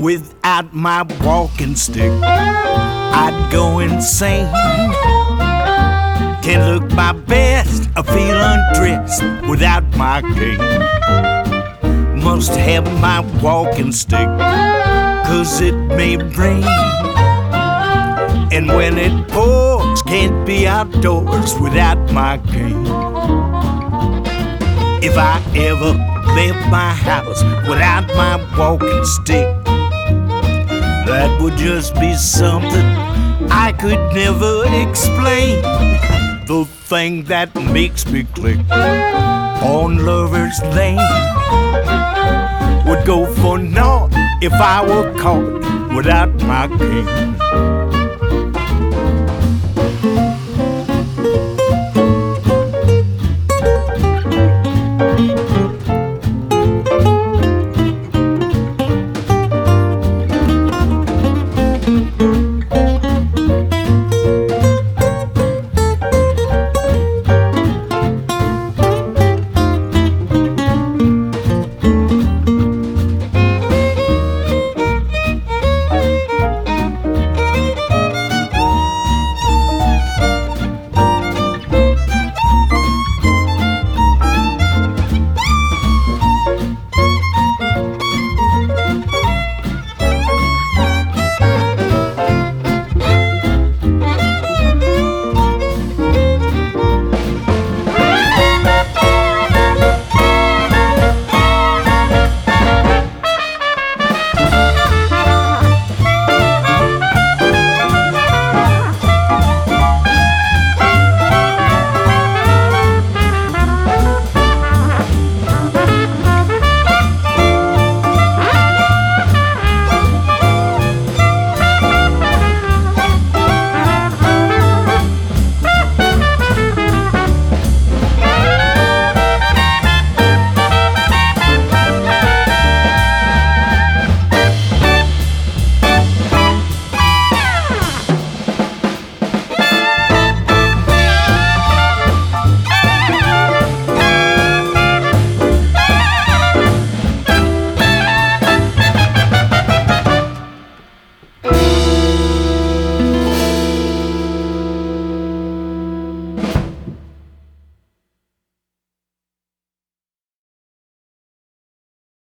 Without my walking stick, I'd go insane. Can't look my best, I feel undressed without my cane. Must have my walking stick, 'cause it may rain. And when it pours, can't be outdoors without my cane. If I ever left my house without my walking stick, that would just be something I could never explain. The thing that makes me click on Lover's Lane would go for naught if I were caught without my cane.